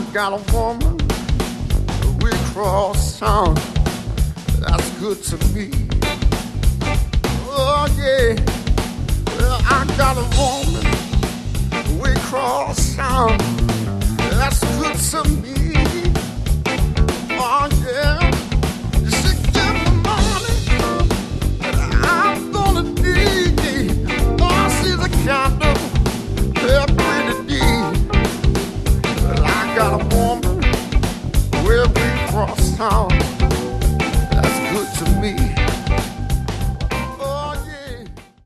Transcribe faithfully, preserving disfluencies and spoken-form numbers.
got a woman, we cross town. That's good to me. Oh yeah, well, I got a woman, we cross town. That's good to me. Oh yeah, she give me money that I'm gonna need. Oh, she's a kind of every need. Well, I got a woman where we cross town.